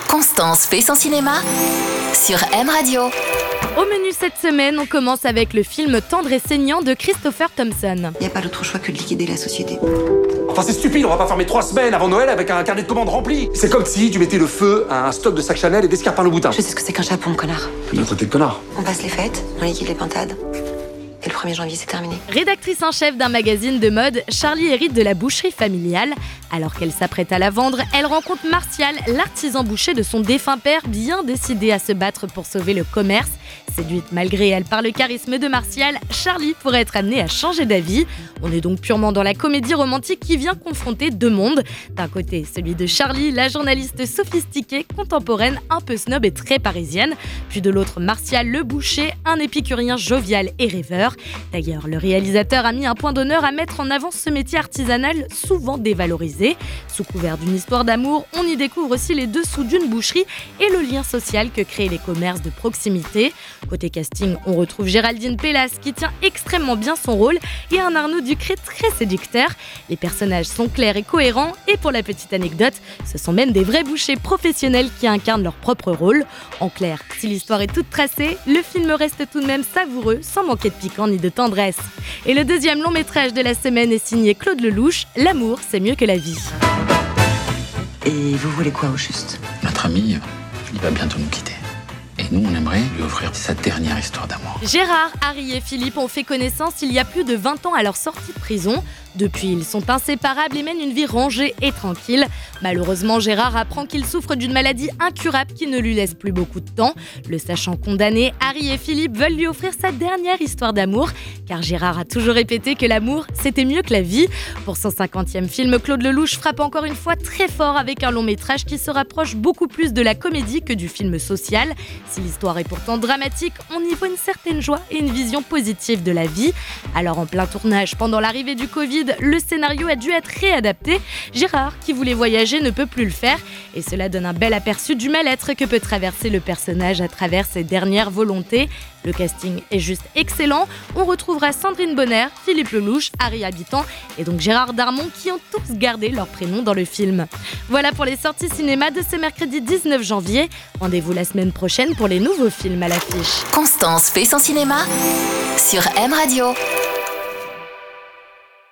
Constance fait son cinéma sur M Radio. Au menu cette semaine, on commence avec le film Tendre et saignant de Christopher Thompson. Il n'y a pas d'autre choix que de liquider la société. Enfin, c'est stupide, on va pas fermer 3 semaines avant Noël avec un carnet de commandes rempli. C'est comme si tu mettais le feu à un stock de sacs Chanel et d'escarpins Louboutin. Je sais ce que c'est qu'un Japon, connard. Tu m'as traité de connard. On passe les fêtes, on liquide les pintades. Et le 1er janvier, c'est terminé. Rédactrice en chef d'un magazine de mode, Charlie hérite de la boucherie familiale. Alors qu'elle s'apprête à la vendre, elle rencontre Martial, l'artisan boucher de son défunt père, bien décidé à se battre pour sauver le commerce. Séduite malgré elle par le charisme de Martial, Charlie pourrait être amenée à changer d'avis. On est donc purement dans la comédie romantique qui vient confronter deux mondes. D'un côté, celui de Charlie, la journaliste sophistiquée, contemporaine, un peu snob et très parisienne. Puis de l'autre, Martial, le boucher, un épicurien jovial et rêveur. D'ailleurs, le réalisateur a mis un point d'honneur à mettre en avant ce métier artisanal souvent dévalorisé. Sous couvert d'une histoire d'amour, on y découvre aussi les dessous d'une boucherie et le lien social que créent les commerces de proximité. Côté casting, on retrouve Géraldine Pellas qui tient extrêmement bien son rôle et un Arnaud Ducré très séducteur. Les personnages sont clairs et cohérents et pour la petite anecdote, ce sont même des vrais bouchers professionnels qui incarnent leur propre rôle. En clair, si l'histoire est toute tracée, le film reste tout de même savoureux sans manquer de piquant ni de tendresse. Et le deuxième long métrage de la semaine est signé Claude Lelouch, L'amour, c'est mieux que la vie. Et vous voulez quoi au juste? Notre ami, il va bientôt nous quitter. Et nous, on aimerait lui offrir sa dernière histoire d'amour. Gérard, Harry et Philippe ont fait connaissance il y a plus de 20 ans à leur sortie de prison. Depuis, ils sont inséparables et mènent une vie rangée et tranquille. Malheureusement, Gérard apprend qu'il souffre d'une maladie incurable qui ne lui laisse plus beaucoup de temps. Le sachant condamné, Harry et Philippe veulent lui offrir sa dernière histoire d'amour, car Gérard a toujours répété que l'amour, c'était mieux que la vie. Pour son 50e film, Claude Lelouch frappe encore une fois très fort avec un long métrage qui se rapproche beaucoup plus de la comédie que du film social. Si l'histoire est pourtant dramatique, on y voit une certaine joie et une vision positive de la vie. Alors en plein tournage, pendant l'arrivée du Covid, le scénario a dû être réadapté. Gérard, qui voulait voyager, ne peut plus le faire. Et cela donne un bel aperçu du mal-être que peut traverser le personnage à travers ses dernières volontés. Le casting est juste excellent. On retrouvera Sandrine Bonner, Philippe Lelouch, Harry Habitant et donc Gérard Darmon qui ont tous gardé leur prénom dans le film. Voilà pour les sorties cinéma de ce mercredi 19 janvier. Rendez-vous la semaine prochaine pour les nouveaux films à l'affiche. Constance fait son cinéma sur M Radio.